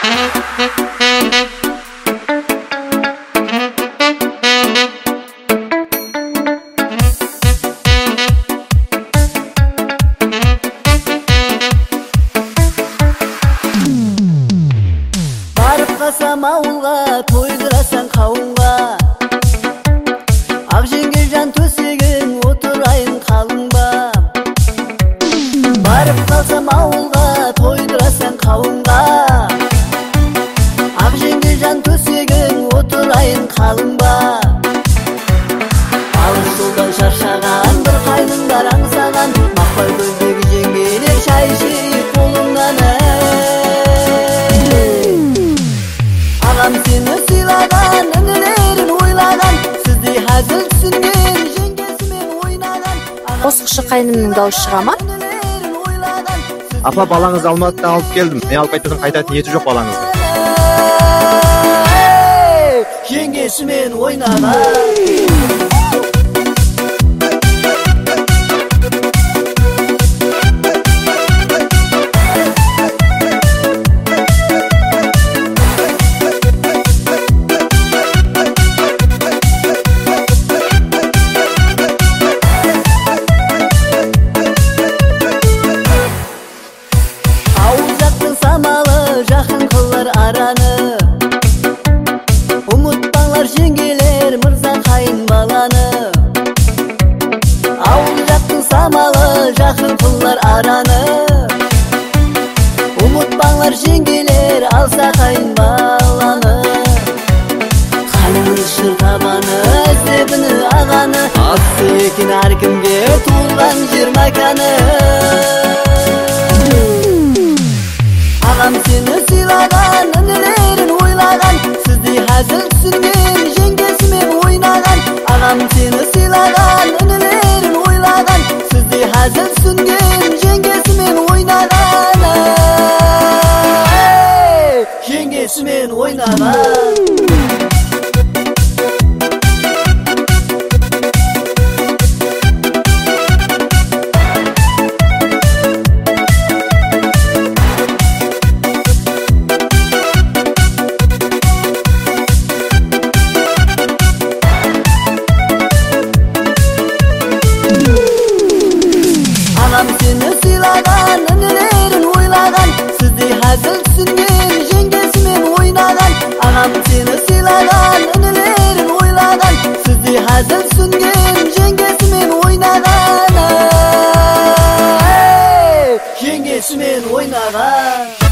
Барсам ауылға, тойдырасаң қауынға, ақ жеңге жан төсегің отырайын қалыңба. Барып қалсам ауылға, тойдырасаң қауынға, ақ жеңге жан төсегің отырайын қалыңба. Алыс жолдан шаршаған бір қайныңдар аңсаған, мақпал көздегі жеңгелер шай ішейік қолыңнан. Ағам сені сыйлаған, інілерін ойлаған, сіздей әзіл түсінген жеңгесімен ойнаған. Қосықшы қайнымның дауысы шыға ма? Апа, балаңызды Алматыдан алып келдім. Не алып қайтадан қайтатын еті жоқ балаңызды. Жеңгесімен ойнаған. Жақын қылар араны, ұмытпаңлар жеңгелер мырза қайын баланы. Ауыл жақтың самалы, жақын қылар араны, ұмытпаңлар жеңгелер алса қайын баланы. Қайын шыр табаны, іздебіні ағаны, асты екен әркімге туылған жер мәканы. Ағам сені сыйлаған, інілерін ойлаған, сіздей әзіл түсінген жеңгесімен ойнаған. Ағам сені сыйлаған, інілерін ойлаған, сіздей әзіл түсінген жеңгесімен ойнаған. Жеңгесімен ойнаған. Ағам сені сыйлаған, інілерін ойлаған, сіздей әзіл түсінген жеңгесімен ойнаған. Ағам сені сыйлаған, інілерін ойлаған, сіздей әзіл түсінген жеңгесімен ойнаған. Жеңгесімен ойнаған.